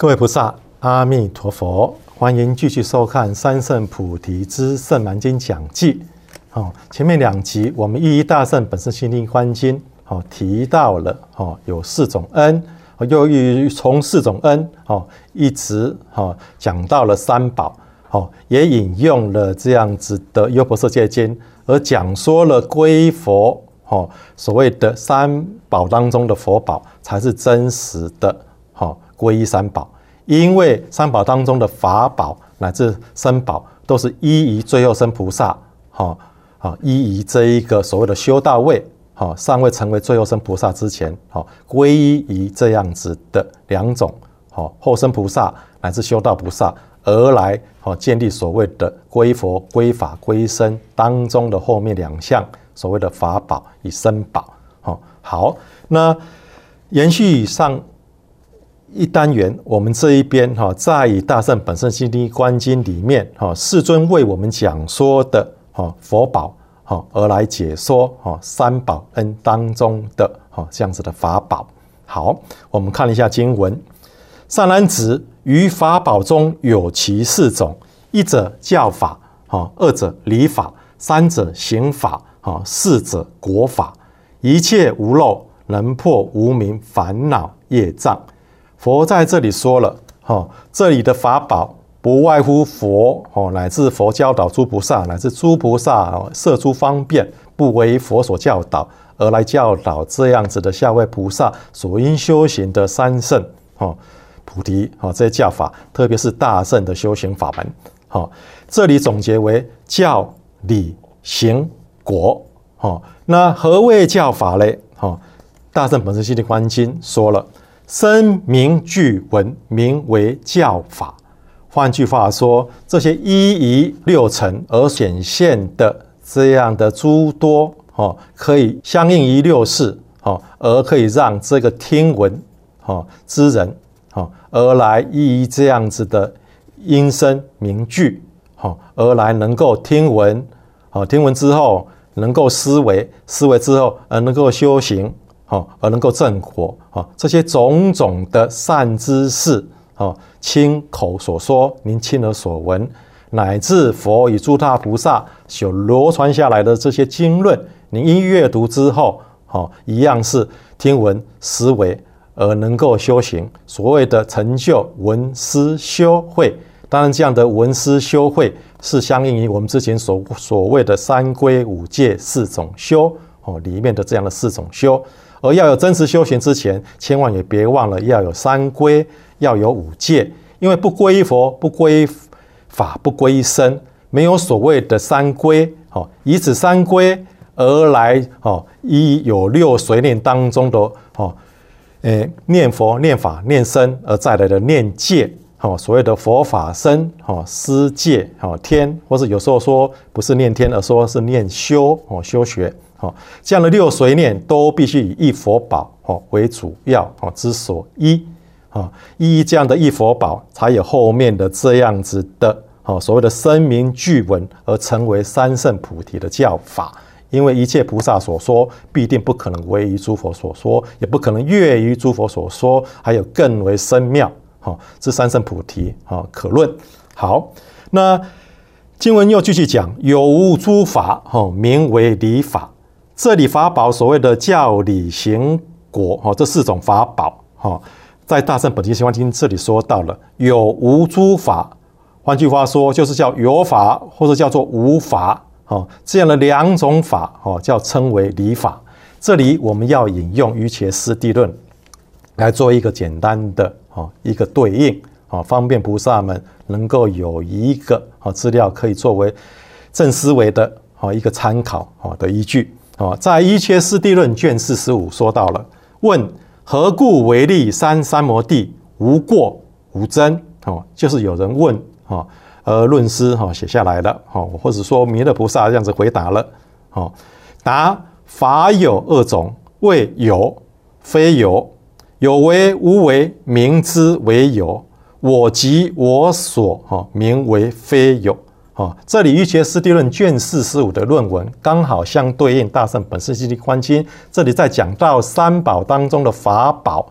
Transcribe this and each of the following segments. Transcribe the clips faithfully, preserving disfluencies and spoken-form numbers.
各位菩萨，阿弥陀佛！欢迎继续收看《三圣菩提之圣蛮经讲记》。哦，前面两集我们一一大圣本师心灵观经，哦提到了哦有四种恩，又从四种恩哦一直哦讲到了三宝，哦也引用了这样子的《优婆塞戒经》，而讲说了皈佛哦所谓的三宝当中的佛宝才是真实的哦皈依三宝。因为三宝当中的法宝乃至身宝都是依于最后身菩萨，哦哦、依于这一个所谓的修道位，哦、尚未成为最后身菩萨之前，哦、皈依于这样子的两种，哦、后身菩萨乃至修道菩萨而来，哦、建立所谓的皈佛、皈法、皈僧当中的后面两项所谓的法宝与身宝。哦、好，那延续上一单元，我们这一边哈，在以大圣本圣心灵观经里面哈，世尊为我们讲说的哈佛宝哈，而来解说哈三宝恩当中的哈这样子的法宝。好，我们看一下经文：善男子，于法宝中有其四种：一者教法，哈；二者理法；三者行法，哈；四者果法。一切无漏，能破无明烦恼业障。佛在这里说了，哦，这里的法宝不外乎佛，哦，乃至佛教导诸菩萨，乃至诸菩萨，哦，设诸方便，不为佛所教导，而来教导这样子的下位菩萨所应修行的三圣，哦，菩提，哦，这些教法，特别是大圣的修行法门，哦，这里总结为教、理、行、果，哦，那何谓教法呢？哦，大圣本师心灵观经说了。声名具文，名为教法。换句话说，这些依于六尘而显现的这样的诸多，哦，可以相应于六事，哦，而可以让这个听闻，哦，之人，哦，而来依于这样子的音声名句，哦，而来能够听闻，哦，听闻之后能够思维，思维之后而能够修行。而能够正果，这些种种的善知识，亲口所说，您亲耳所闻，乃至佛与诸大菩萨所流传下来的这些经论，您因阅读之后，一样是听闻思维而能够修行，所谓的成就闻思修慧。当然，这样的闻思修慧是相应于我们之前所所谓的三归五戒四种修里面的这样的四种修。而要有真实修行之前，千万也别忘了要有三归，要有五戒。因为不皈依佛、不皈依法、不皈依僧，没有所谓的三归。以此三归而来，依有六随念当中的念佛、念法、念僧，而再来的念戒，所谓的佛法僧、施戒、天，或是有时候说不是念天，而说是念修、修学。这样的六随念都必须以一佛宝为主要之所依，依这样的一佛宝，才有后面的这样子的所谓的声名具闻，而成为三圣菩提的教法。因为一切菩萨所说，必定不可能为于诸佛所说，也不可能越于诸佛所说，还有更为深妙，这三圣菩提可论。好，那经文又继续讲，有无诸法，名为理法。这里法宝所谓的教、理、行、果，这四种法宝，在大圣本经心观经这里说到了有无诸法，换句话说就是叫有法或者叫做无法，这样的两种法叫称为理法。这里我们要引用瑜伽师地论来做一个简单的一个对应，方便菩萨们能够有一个资料可以作为正思维的一个参考的依据。在瑜伽师地论卷四十五说到了，问何故为立三三摩地无过无真，就是有人问，而论师写下来了，或者说弥勒菩萨这样子回答了。答：法有二种，谓有非有，有为无为，名之为有，我即我所，名为非有。哦，这里瑜伽师地论卷四十五的论文刚好相对应大圣本师心灵观经，这里在讲到三宝当中的法宝，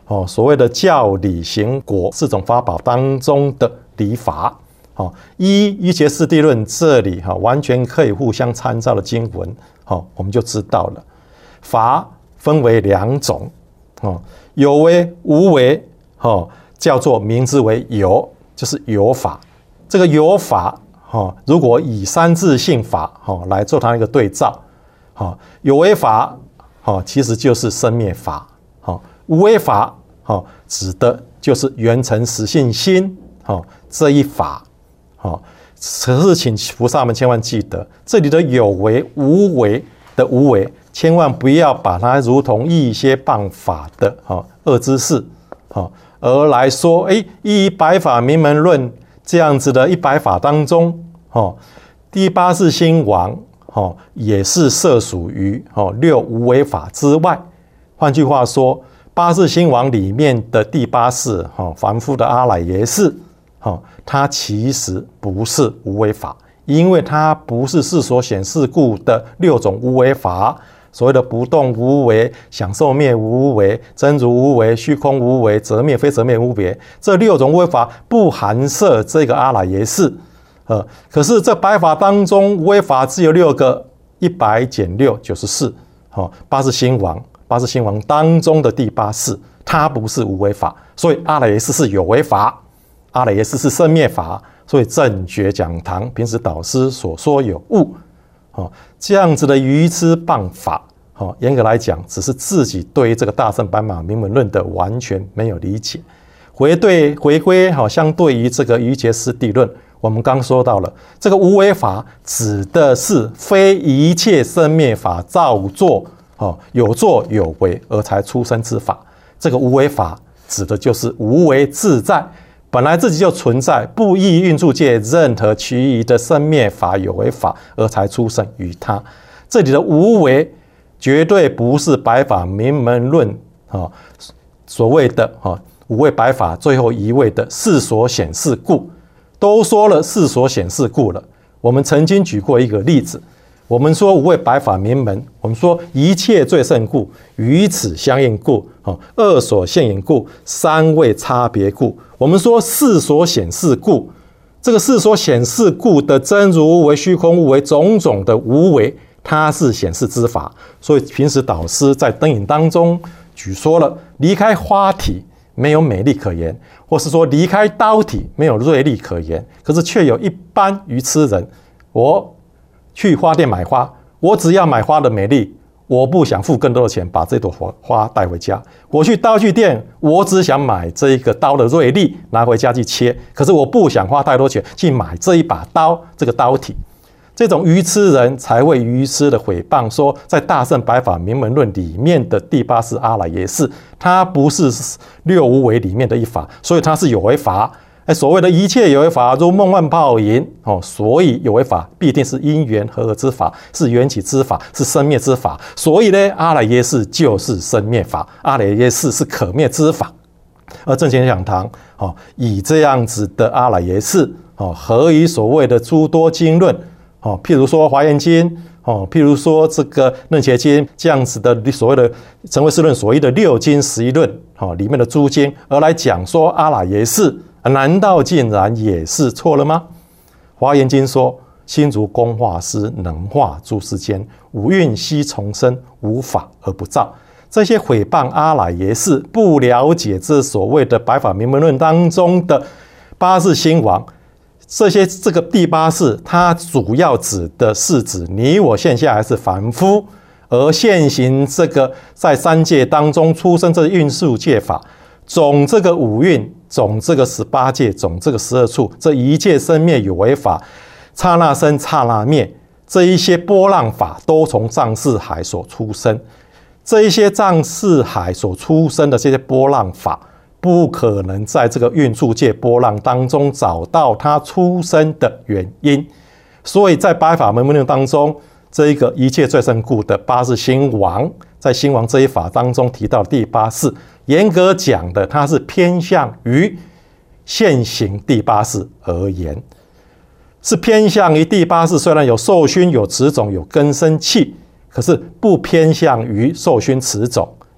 哦，所谓的教理行果四种法宝当中的理法。哦，依瑜伽师地论这里哈、哦，完全可以互相参照的经文，哦，我们就知道了。法分为两种，哦，有为无为，哦，叫做名之为有，就是有法。这个有法，哦，如果以三自性法，哦，来做它一个对照，哦，有为法，哦，其实就是生灭法，哦，无为法，哦，指的就是缘成实性心，哦，这一法。好，可是请菩萨们千万记得，这里的有为无为的无为，千万不要把它如同一些谤法的恶知识，而来说，哎，依百法明门论这样子的一百法当中，第八世心王也是涉属于六无为法之外。换句话说，八世心王里面的第八世凡夫的阿赖耶识，它其实不是无为法，因为它不是世所显示故的六种无为法，所谓的不动无为、享受灭无为、真如无为、虚空无为、则灭非则灭无为，这六种无为法不含摄这个阿赖耶识。呃，可是这百法当中，无为法只有六个，一百减六九十四。哦，八世心王，八世心王当中的第八世，它不是无为法，所以阿赖耶识是有为法。阿赖耶识是生灭法，所以正觉讲堂平时导师所说有误，哦，这样子的愚痴谤法，哦，严格来讲，只是自己对于这个大乘般马明门论的完全没有理解。回对回归，好，相对于这个瑜伽师地论，我们刚说到了，这个无为法指的是非一切生灭法造作，哦，有作有为而才出生之法。这个无为法指的就是无为自在。本来自己就存在，不依运处界任何其余的生灭法有为法而才出生于他。这里的无为绝对不是百法明门论所谓的五位百法最后一位的世所显示故。都说了世所显示故了，我们曾经举过一个例子，我们说五位百法明门，我们说一切最胜故，与此相应故，二所现影故，三位差别故。我们说世所显示故，这个世所显示故的真如无为、虚空无为、种种的无为，它是显示之法。所以平时导师在灯影当中举说了，离开花体没有美丽可言，或是说离开刀体没有锐利可言。可是却有一般愚痴人，我去花店买花，我只要买花的美丽，我不想付更多的钱把这朵花带回家。我去刀具店，我只想买这一个刀的锐利拿回家去切，可是我不想花太多钱去买这一把刀，这个刀体。这种愚痴人才会愚痴的毁谤说，在大乘百法明门论里面的第八世阿赖耶识，它不是六无为里面的一法，所以它是有为法。所谓的一切有为法如梦幻泡影，所以有为法必定是因缘和合之法，是缘起之法，是生灭之法。所以呢，阿赖耶识就是生灭法，阿赖耶识是可灭之法。而正见讲堂以这样子的阿赖耶识合于所谓的诸多经论，譬如说华严经，譬如说这个楞伽经，这样子的所谓的成唯识论所谓的六经十一论里面的诸经，而来讲说阿赖耶识，难道竟然也是错了吗？华严经说，心如工画师，能画诸世间，五蕴悉从生，无法而不造。这些毁谤阿赖耶识，不了解这所谓的百法明门论当中的八世心王，这些这个第八世，它主要指的是指你我现下还是凡夫，而现行这个在三界当中出生这运数界法，总这个五蕴，总这个十八界，总这个十二处，这一切生灭有为法，刹那生刹那灭，这一些波浪法都从藏识海所出生。这一些藏识海所出生的这些波浪法，不可能在这个运数界波浪当中找到它出生的原因。所以在百法明门论当中，这一个一切最胜故的八世心王，在心王这一法当中提到第八世，严格讲的，它是偏向于现行第八世而言，是偏向于第八世。虽然有受熏、有持种、有根生气，可是不偏向于受熏持种，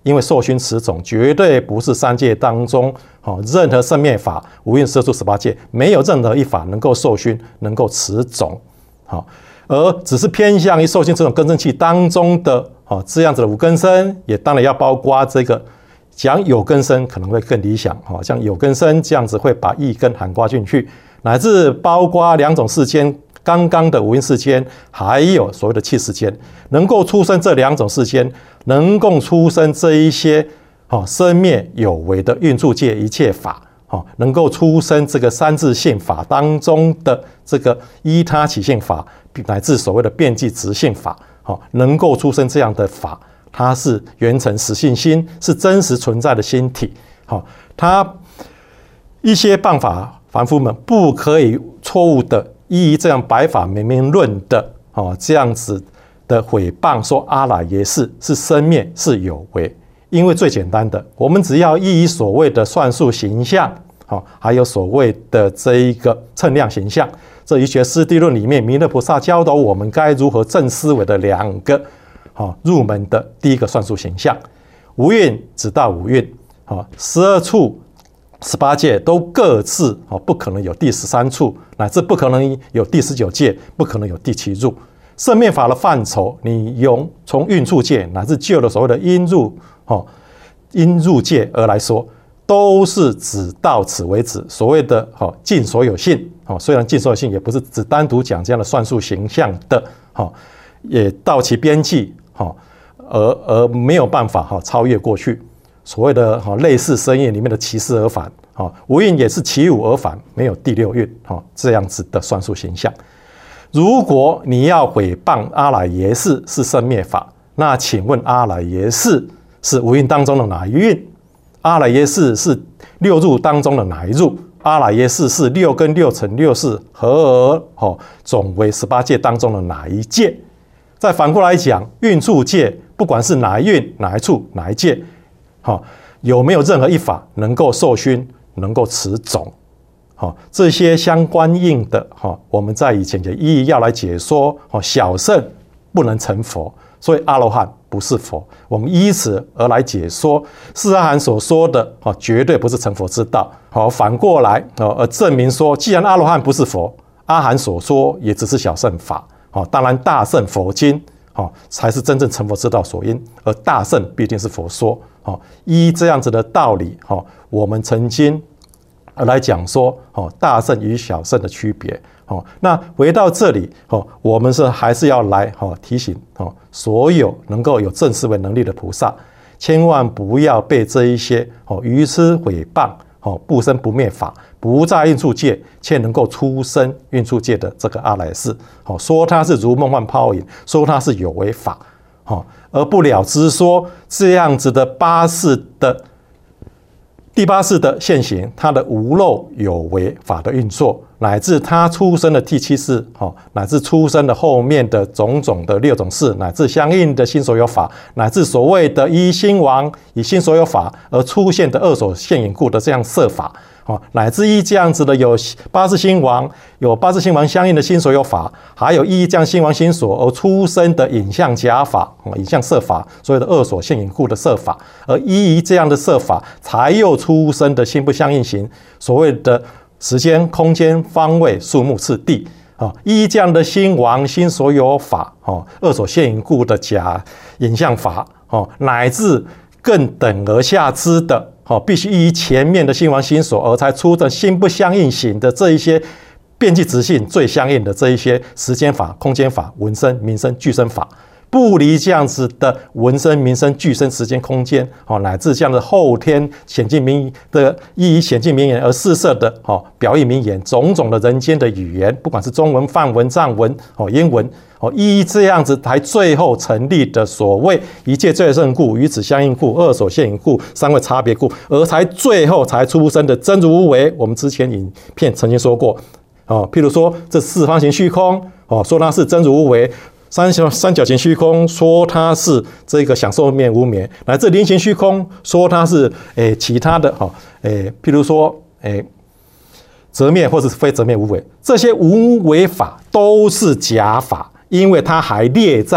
因为受熏持种绝对不是三界当中哦任何生灭法无蕴摄处十八界没有任何一法能够受熏能够持种，好，而只是偏向于受熏持种根生器当中的哦这样子的五根生，也当然要包括这个讲有根生可能会更理想，好像有根生这样子会把一根涵盖进去，乃至包括两种世间。刚刚的五蕴世间，还有所谓的气世间，能够出生这两种世间，能够出生这一些哦生灭有为的蕴处界一切法，哦，能够出生这个三自性法当中的这个依他起性法，乃至所谓的遍计执性法，哦，能够出生这样的法，它是圆成实性心，是真实存在的心体，好、哦，它一些谤法凡夫们不可以错误的。依这样白法明明论的哦，这样子的毁谤说阿赖耶识是生灭是有为，因为最简单的，我们只要依所谓的算术形象，哦，还有所谓的这一个称量形象，这一学师地论里面，弥勒菩萨教导我们该如何正思维的两个哦入门的第一个算术形象，无蕴直到无蕴，哦，十二处。十八界都各自不可能有第十三处，乃至不可能有第十九界，不可能有第七入。生灭法的范畴，你用从蕴处界乃至旧的所谓的因入哦因入界而来说，都是只到此为止。所谓的哦尽所有性哦，虽然尽所有性也不是只单独讲这样的算术形象的哦，也到其边际哦，而而没有办法哈超越过去。所谓的类似生业里面的其四而返，无蕴也是其五而返，没有第六蕴这样子的算术形象。如果你要毁谤阿赖耶识是生灭法，那请问阿赖耶识是无蕴当中的哪一蕴？阿赖耶识是六入当中的哪一入？阿赖耶识是六根六尘六识合而总为十八界当中的哪一界？再反过来讲，蕴处界不管是哪一蕴、哪一处、哪一界。好，有没有任何一法能够受熏、能够持种？好，这些相关应的，哈，我们在以前也一一要来解说。哦，小圣不能成佛，所以阿罗汉不是佛。我们依此而来解说，释阿含所说的，哦，绝对不是成佛之道。好，反过来，哦，而证明说，既然阿罗汉不是佛，阿含所说也只是小圣法。哦，当然大圣佛经。哦，才是真正成佛之道所因，而大圣必定是佛说。哦，依这样子的道理，哦，我们曾经来讲说，哦，大圣与小圣的区别。哦，那回到这里，哦，我们是还是要来，哦，提醒，哦，所有能够有正思维能力的菩萨，千万不要被这一些，哦，愚痴毁谤。哦，不生不灭法，不在蕴处界，却能够出生蕴处界的这个阿赖识，哦，说它是如梦幻泡影，说它是有为法，哦，而不了知说这样子的八世的第八世的现行，它的无漏有为法的运作，乃至它出生的第七世，哦，乃至出生的后面的种种的六种事，乃至相应的心所有法，乃至所谓的依心王以心所有法而出现的二所现影故的这样色法，哦，乃至依这样子的有八世心王，有八世心王相应的心所有法，还有依这样心王心所而出生的影像假法，哦，影像色法，所谓的二所现影故的色法，而依这样的色法，才又出生的心不相应行，所谓的时间、空间、方位、数目、次第，哦，依这样的心王心所有法，哦，二所现影故的假影像法，哦，乃至更等而下之的。哦，必须依前面的心王心所而才出的心不相应行的这一些遍计执性最相应的这一些时间法、空间法、闻声、名声、具身法，不离这样子的闻声、名声、具身、时间、空间，哦，乃至这样的后天显尽名的依显尽名言而示设的，哦，表意名言，种种的人间的语言，不管是中文、梵文、藏文、哦，英文。哦，依这样子才最后成立的所谓一切最胜故、与此相应故、二所现影故、三位差别故，而才最后才出生的真如无为。我们之前影片曾经说过，哦，譬如说这四方形虚空，哦，说它是真如无为；三角三角形虚空，说它是这个享受面无眠；乃至菱形虚空，说它是诶其他的，哈，诶，譬如说诶。则灭或是非则灭无为，这些无为法都是假法，因为它还列在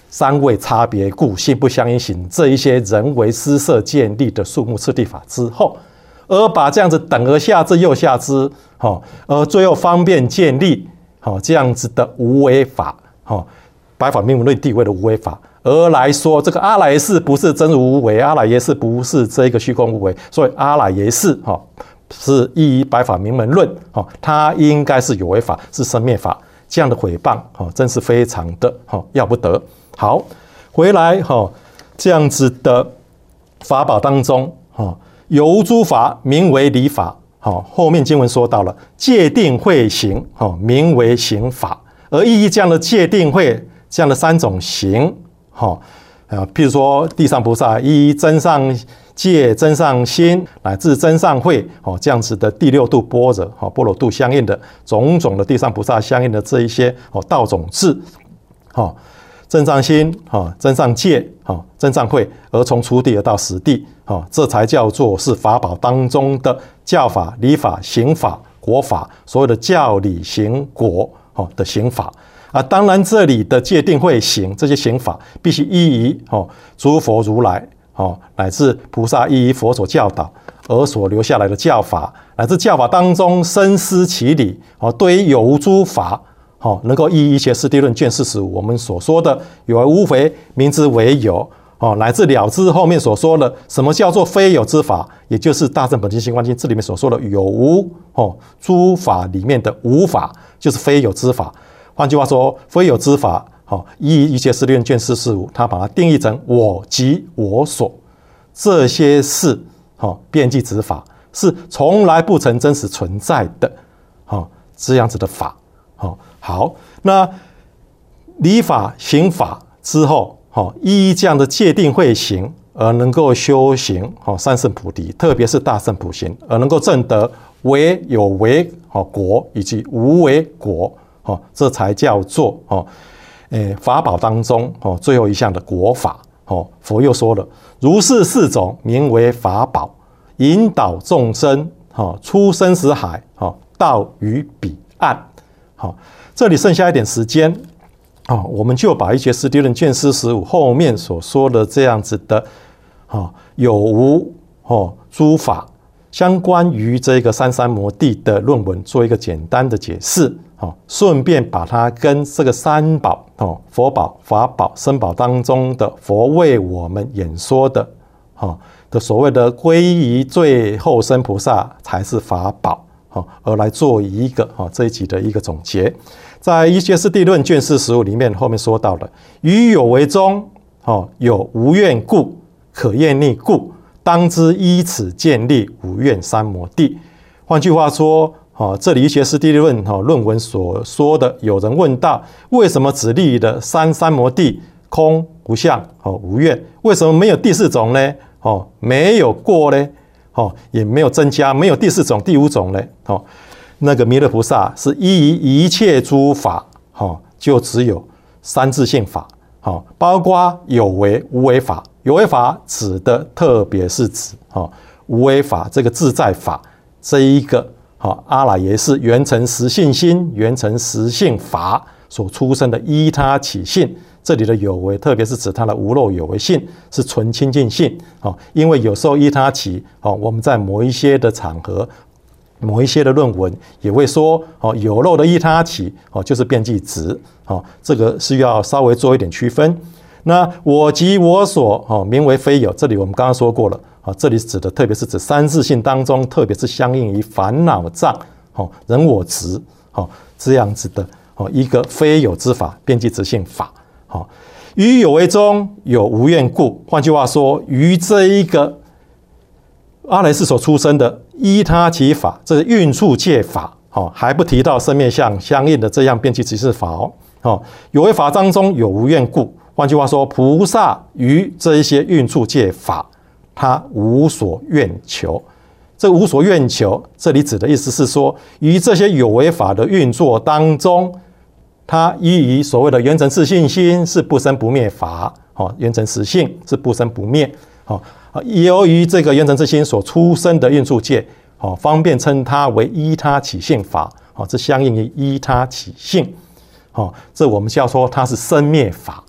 三位差别故，性不相应行这一些人为施设建立的数目次第法之后，而把这样子等而下之又下之，哦，而最后方便建立，哦，这样子的无为法，哦，百法明文论地位的无为法，而来说这个阿赖耶识不是真如无为，阿赖耶识不是这个虚空无为，所以阿赖耶识，哦，是依百法明门论，哦，它应该是有为法，是生灭法。这样的诽谤，哦，真是非常的，哦，要不得。好，回来，哦，这样子的法宝当中，哦，有无诸法名为理法，哦，后面经文说到了戒定慧行，哦，名为行法。而意义这样的戒定慧这样的三种行，哦，呃，譬如说地上菩萨依真上戒、真上心乃至真上慧，哦，这样子的第六度般若，哦，般若度相应的种种的地上菩萨相应的这一些，哦，道种智，哦，真上心，哦，真上戒，哦，真上慧，而从初地而到实地，哦，这才叫做是法宝当中的教法、理法、行法、果法，所谓的教理行果，哦，的行法。啊，当然这里的戒定慧行这些行法，必须依于，哦，诸佛如来，哦，乃至菩萨依于佛所教导而所留下来的教法，乃至教法当中深思其理，哦，对于有无诸法，哦，能够依一切师地论卷四十五我们所说的有为无为，名之为有，哦，乃至了知后面所说的什么叫做非有之法，也就是大乘本经心观经这里面所说的有无，哦，诸法里面的无法，就是非有之法。换句话说，非有之法，哦，依一切师地论卷四十五，它把它定义成我即我所，这些是，哦，遍计执法，是从来不曾真实存在的，哦，这样子的法，哦，好，那理法行法之后，哦，依这样的戒定慧行而能够修行，哦，三圣菩提，特别是大圣普行，而能够证得为有为，哦，果以及无为果。哦，这才叫做，哦，诶，法宝当中，哦，最后一项的果法。哦，佛又说了，如是四种名为法宝，引导众生，哦，出生死海，哦，到于彼岸。好，哦，这里剩下一点时间，哦，我们就把一些师地论卷四十五后面所说的这样子的，哦，有无，哦，诸法相关于这个三三摩地的论文做一个简单的解释。哦，顺便把它跟这个三宝，哦，佛宝、法宝、僧宝当中的佛为我们演说的，哦，的所谓的皈依最后身菩萨才是法宝，哦，而来做一个，哦，这一集的一个总结。在一切师地论卷四十五里面，后面说到了于有为中，哦，有无愿故，可厌逆故，当知依此建立无愿三摩地。换句话说，哦，这里一些师地论，哦，论文所说的，有人问到，为什么只立了三三摩地空无相，哦，无愿，为什么没有第四种呢？哦，没有过呢？哦，也没有增加，没有第四种、第五种呢？哦，那个弥勒菩萨是依于一切诸法，哦，就只有三自性法，哦，包括有为、无为法。有为法指的特别是指，哦，无为法这个自在法这一个。好，阿赖耶识缘成实性心、缘成实性法所出生的依他起性，这里的有为，特别是指它的无漏有为性，是纯清净性。哦，因为有时候依他起，哦，我们在某一些的场合、某一些的论文也会说，哦，有漏的依他起，哦，就是遍计执。哦，这个是要稍微做一点区分。那我即我所，哦，名为非有，这里我们刚刚说过了。啊，这里指的特别是指三自性当中，特别是相应于烦恼障，哦，人我执，哦，这样子的，哦，一个非有之法，遍计执性法，哦，于有为中有无愿故。换句话说，于这一个阿赖耶识所出生的依他起法，这是运处界法，哦，还不提到生灭相相应的这样遍计执性法哦，哦，有为法当中有无愿故。换句话说，菩萨于这一些运处界法。他无所愿求，这无所愿求，这里指的意思是说，于这些有为法的运作当中，他依于所谓的缘成自性心是不生不灭法，哦，缘成实性是不生不灭，哦，由于这个缘成自心所出生的运处界，哦，方便称它为依他起性法，哦，这相应于依他起性，哦，这我们就要说它是生灭法。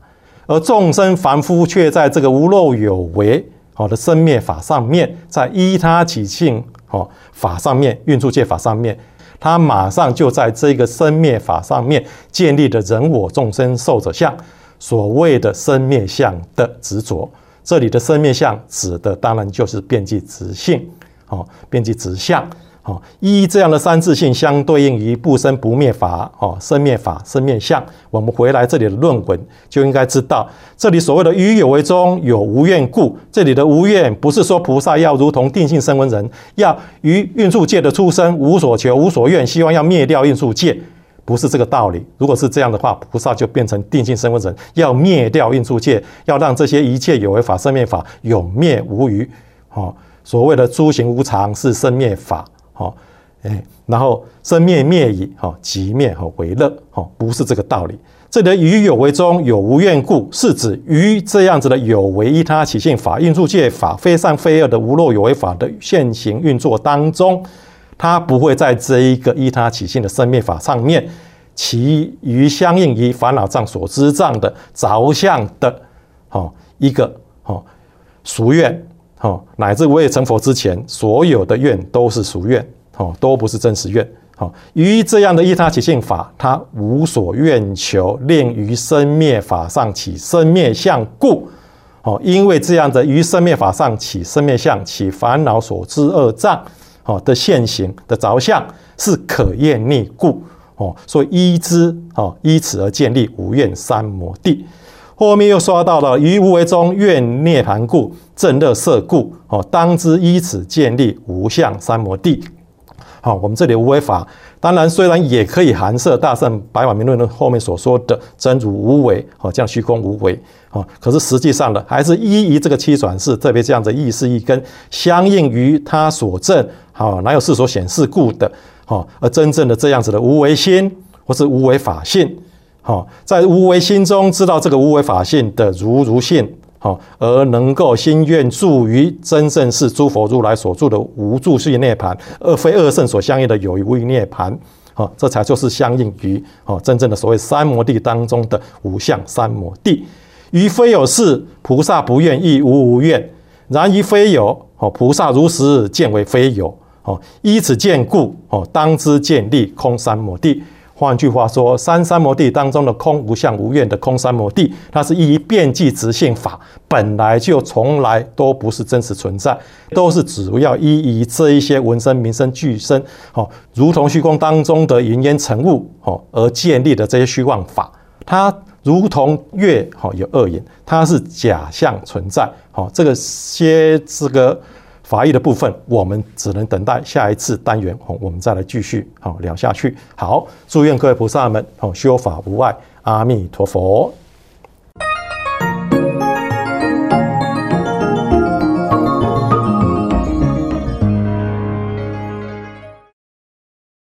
而众生凡夫却在这个无漏有为好的生灭法上面，在依他起性好法上面，运处界法上面，他马上就在这个生灭法上面建立了人我众生寿者相，所谓的生灭相的执着。这里的生灭相指的当然就是遍计执性，哦，遍计执相。哦，依这样的三自性相对应于不生不灭法，哦，生灭法、生灭相。我们回来这里的论文就应该知道，这里所谓的于有为中有无愿故，这里的无愿不是说菩萨要如同定性声闻人，要于运处界的出生无所求、无所愿，希望要灭掉运处界，不是这个道理。如果是这样的话，菩萨就变成定性声闻人，要灭掉运处界，要让这些一切有为法、生灭法永灭无余。哦，所谓的诸行无常是生灭法。好，哎，然后生灭灭矣，好，即灭和为乐，好，不是这个道理。这里的于有为中有无愿故，是指于这样子的有为依他起性法、运处界法、非善非恶的无漏有为法的现行运作当中，它不会在这一个依他起性的生灭法上面，其余相应于烦恼障所知障的着相的，好一个好俗愿。哦，乃至未成佛之前，所有的愿都是俗愿，哦，都不是真实愿。哦，于这样的依他起性法，它无所愿求，令于生灭法上起生灭相故。哦，因为这样的于生灭法上起生灭相，起烦恼所知恶障，哦的现行的着相是可厌逆故。哦，所以依之，哦，依此而建立无愿三摩地。后面又说到了于无为中愿涅槃故，正乐色故，哦，当知依此建立无相三摩地。好，我们这里无为法，当然虽然也可以含摄大乘百法明论后面所说的真如无为，哦，这样虚空无为，哦，可是实际上呢，还是依于这个七转世，特别这样的意识一根，相应于他所证，好，哪有事所显示故的，好，而真正的这样子的无为心，或是无为法性。好，在无为心中知道这个无为法性的如如性，好，而能够心愿住于真正是诸佛如来所住的无住系涅槃，而非二圣所相应的有余无余涅槃。好，这才就是相应于好真正的所谓三摩地当中的无相三摩地。于非有事，菩萨不愿亦无无愿；然于非有，菩萨如实见为非有。依此见故，当知建立空三摩地。换句话说，三三摩地当中的空无相无愿的空三摩地，它是依遍计执性法，本来就从来都不是真实存在，都是主要依于这一些闻声、名声、具声，哦，如同虚空当中的云烟尘雾，哦，而建立的这些虚妄法，它如同月，哦，有二眼，它是假象存在，哦，这个些这个。法义的部分，我们只能等待下一次单元，我们再来继续聊下去。好，祝愿各位菩萨们修法无碍，阿弥陀佛。